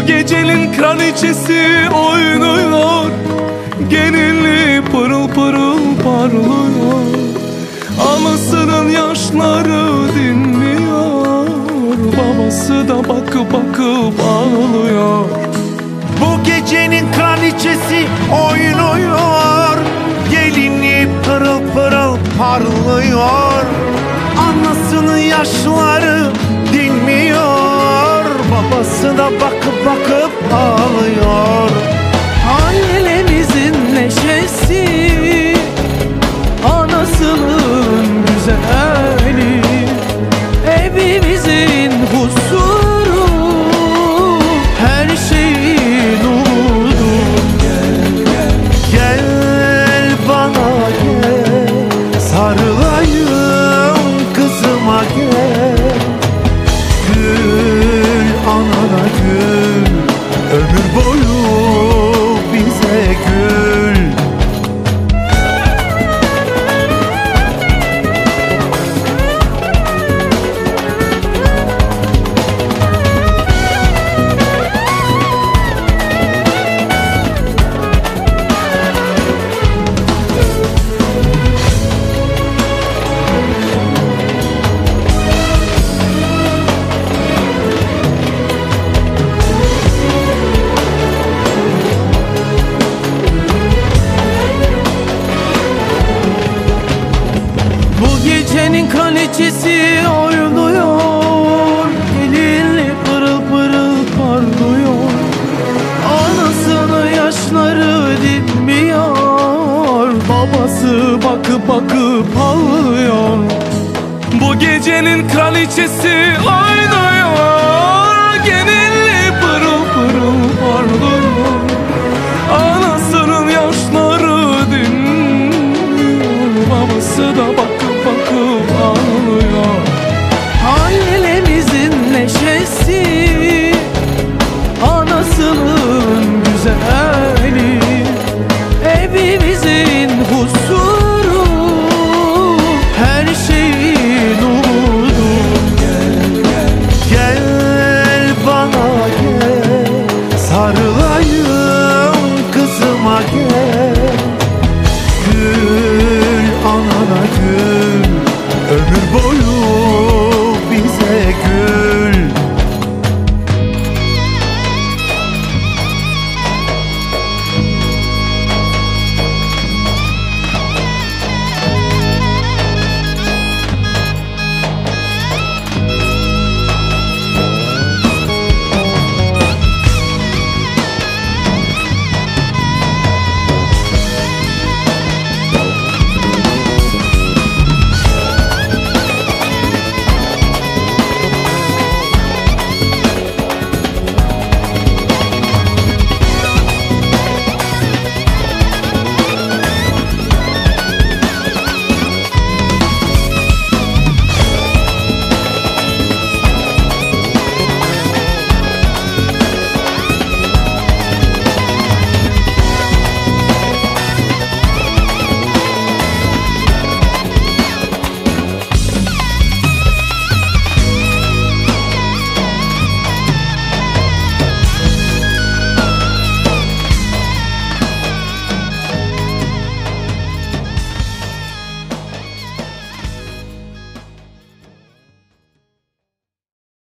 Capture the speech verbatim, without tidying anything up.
gecenin kraliçesi oynuyor, gelinliği pırıl pırıl parlıyor. Anasının yaşları dinmiyor, babası da bakıp bakıp ağlıyor. Bu gecenin kraliçesi oynuyor, gelinliği pırıl pırıl parlıyor. Anasının yaşları dinmiyor, babası da bakıp bakıp ağlıyor. Ailemizin neşesi, anasının güzeli, evimizin huzuru, her şeyin umudu. Gel gel gel bana gel, sarılayım kızıma gel. Gül anana gül, ömür boyu bize gül. Gecenin kraliçesi oynuyor, gelinli pırıl pırıl parlıyor. Anasının yaşları dinmiyor, babası bakıp bakıp ağlıyor. Bu gecenin kraliçesi oynuyor, gelinliği